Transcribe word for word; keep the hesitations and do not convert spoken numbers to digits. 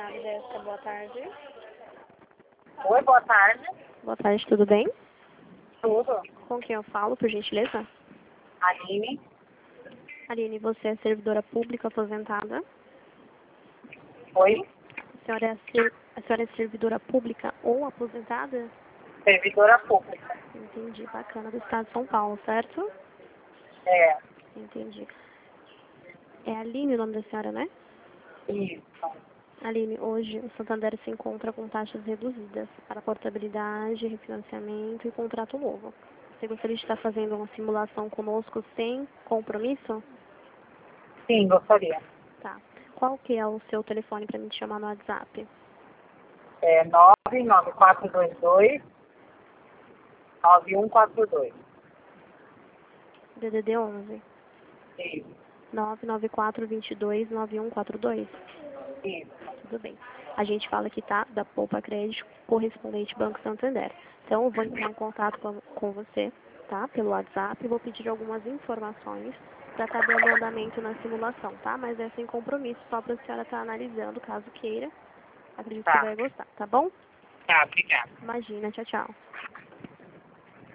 Desta, boa tarde. Oi, boa tarde. Boa tarde, tudo bem? Tudo. Com quem eu falo, por gentileza? Aline. Aline, você é servidora pública aposentada? Oi. A senhora é, ser... a senhora é servidora pública ou aposentada? Servidora pública. Entendi, bacana, do estado de São Paulo, certo? É. Entendi. É Aline o nome da senhora, né? Isso. Aline, hoje o Santander se encontra com taxas reduzidas para portabilidade, refinanciamento e contrato novo. Você gostaria de estar fazendo uma simulação conosco sem compromisso? Sim, gostaria. Tá. Qual que é o seu telefone para me te chamar no WhatsApp? É nove nove quatro dois dois nove um quatro dois. D D D onze. Isso. nove nove quatro dois dois nove um quatro dois. Isso. Tudo bem. A gente fala que tá da Poupa Crédito correspondente Banco Santander. Então eu vou entrar em contato com, com você, tá? Pelo WhatsApp e vou pedir algumas informações para estar dando andamento na simulação, tá? Mas é sem compromisso, só para a senhora estar analisando, caso queira. Acredito que Tá. vai gostar, tá bom? Tá, obrigada. Imagina, tchau, tchau.